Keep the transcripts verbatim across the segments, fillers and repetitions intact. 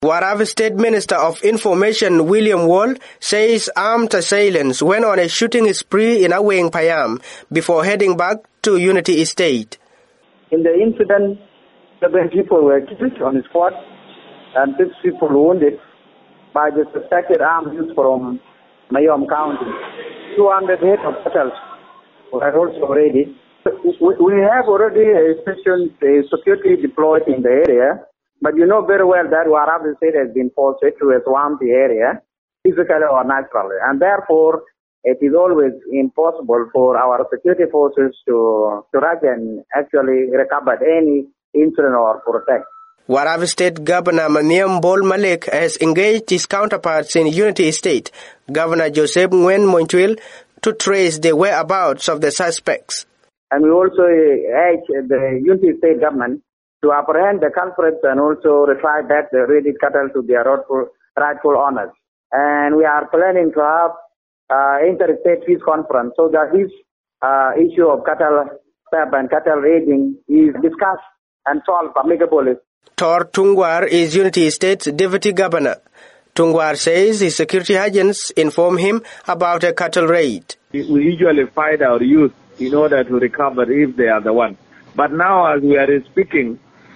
Warab State Minister of Information William Wall says armed assailants went on a shooting spree in Aweng Payam before heading back to Unity Estate. In the incident, seven people were killed on the spot and six people wounded by the suspected armed youth from Mayom County. two hundred head of cattle were also ready. We have already a station security deployed in the area. But you know very well that Warab State has been forced to a swampy area, physically or naturally. And therefore, it is always impossible for our security forces to, to rush and actually recover any incident or protect. Warab State Governor Maniam Bol Malik has engaged his counterparts in Unity State, Governor Joseph Nguen Mointuil, to trace the whereabouts of the suspects. And we also urge the Unity State government to apprehend the culprits and also retrieve back the raided cattle to their rightful, rightful owners. And we are planning to have uh, inter-state peace conference so that this uh, issue of cattle theft and cattle raiding is discussed and solved amicably. Tor Tungwar is Unity State's deputy governor. Tungwar says his security agents inform him about a cattle raid. We usually find our youth in order to recover if they are the one. But now as we are speaking,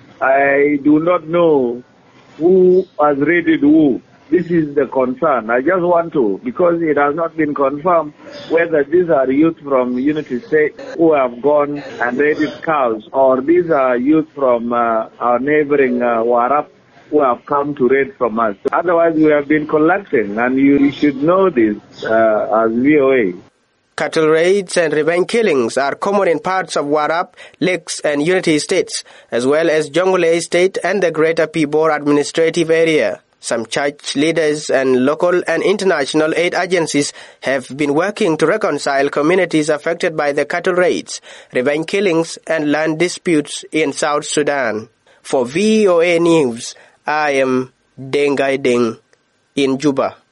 I do not know who has raided who. This is the concern. I just want to, because it has not been confirmed whether these are youth from Unity State who have gone and raided cows, or these are youth from uh, our neighboring uh, Warab who have come to raid from us. Otherwise, we have been collecting, and you should know this uh, as V O A. Cattle raids and revenge killings are common in parts of Warab, Lakes and Unity States, as well as Jonglei State and the Greater Pibor administrative area. Some church leaders and local and international aid agencies have been working to reconcile communities affected by the cattle raids, revenge killings and land disputes in South Sudan. For V O A News, I am Dengai Deng in Juba.